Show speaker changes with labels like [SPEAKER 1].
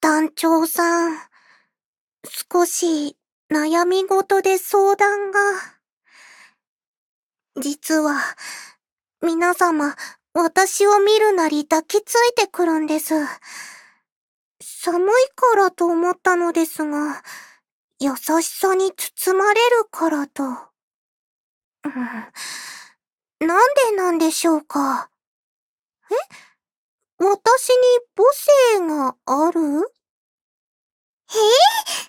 [SPEAKER 1] 団長さん、少し悩み事で相談が。実は、皆様、私を見るなり抱きついてくるんです。寒いからと思ったのですが、優しさに包まれるからと。なんでなんでしょうか？私に母性がある？